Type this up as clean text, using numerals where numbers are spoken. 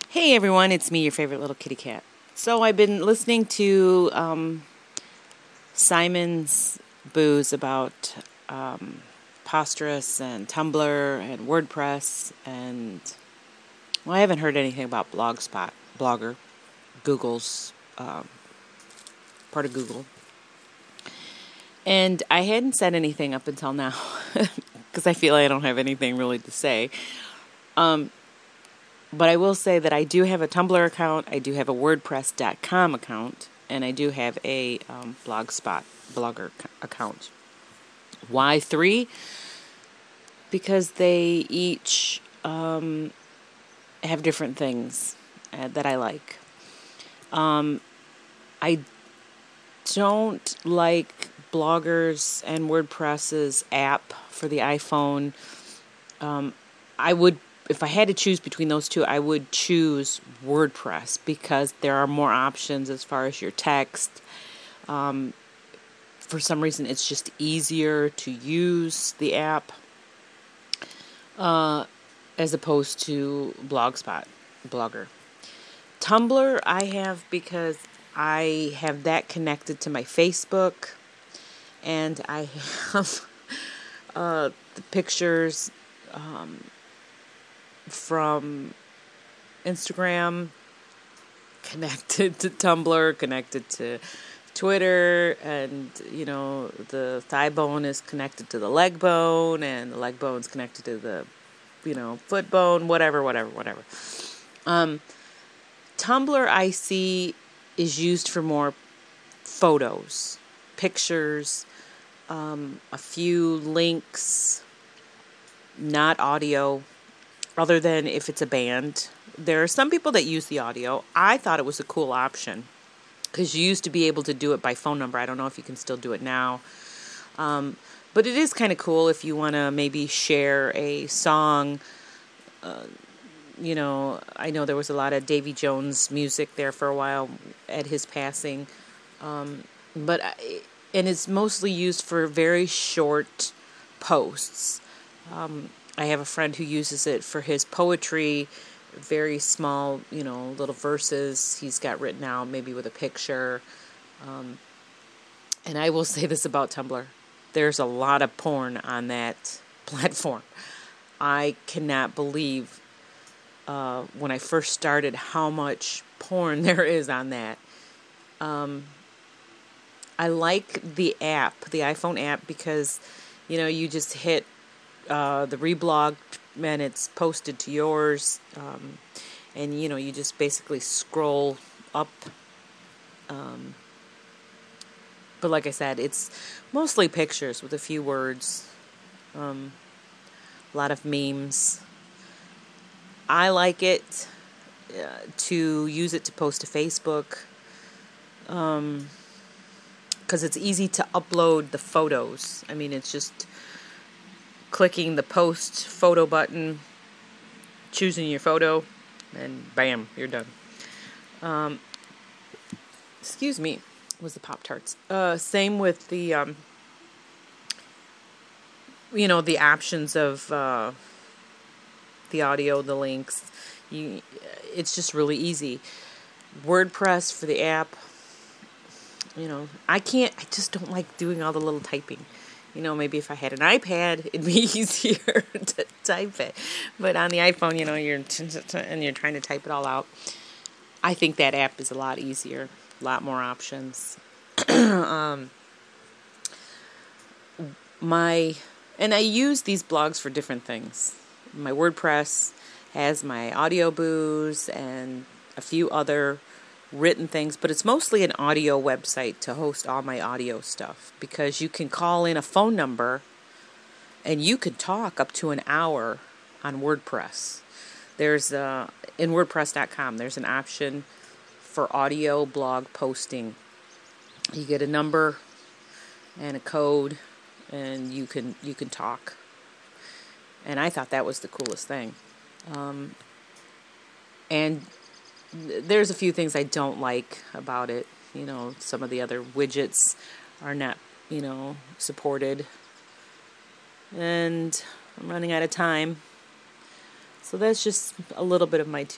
Hey everyone, it's me, your favorite little kitty cat. So I've been listening to Simon's booze about Posterous and Tumblr and WordPress, and well, I haven't heard anything about Blogger, Google's part of Google, and I hadn't said anything up until now because I feel like I don't have anything really to say. But I will say that I do have a Tumblr account, I do have a WordPress.com account, and I do have a Blogger account. Why 3? Because they each have different things that I like. I don't like Bloggers and WordPress's app for the iPhone. I would, if I had to choose between those two, I would choose WordPress because there are more options as far as your text. For some reason, it's just easier to use the app as opposed to Blogger. Tumblr I have because I have that connected to my Facebook, and I have the pictures from Instagram connected to Tumblr, connected to Twitter, and the thigh bone is connected to the leg bone, and the leg bone is connected to the foot bone, whatever. Tumblr I see is used for more photos, pictures, a few links, not audio. Other than if it's a band. There are some people that use the audio. I thought it was a cool option because you used to be able to do it by phone number. I don't know if you can still do it now. But it is kind of cool if you want to maybe share a song. I know there was a lot of Davy Jones music there for a while at his passing. And it's mostly used for very short posts. I have a friend who uses it for his poetry, very small, little verses he's got written out, maybe with a picture. And I will say this about Tumblr. There's a lot of porn on that platform. I cannot believe when I first started how much porn there is on that. I like the app, the iPhone app, because, you just hit the reblog and it's posted to yours, and you just basically scroll up, but like I said, it's mostly pictures with a few words, a lot of memes. I like it to use it to post to Facebook, because it's easy to upload the photos. I mean, it's just clicking the post photo button, choosing your photo, and bam, you're done. Excuse me, was the Pop-Tarts. Same with the, the options of the audio, the links. It's just really easy. WordPress for the app, I just don't like doing all the little typing. Maybe if I had an iPad, it'd be easier to type it. But on the iPhone, you're trying to type it all out. I think that app is a lot easier, a lot more options. And I use these blogs for different things. My WordPress has my audio booze and a few other written things, but it's mostly an audio website to host all my audio stuff, because you can call in a phone number and you can talk up to an hour on WordPress. There's in WordPress.com there's an option for audio blog posting. You get a number and a code, and you can talk. And I thought that was the coolest thing. And there's a few things I don't like about it. Some of the other widgets are not, supported. And I'm running out of time. So that's just a little bit of my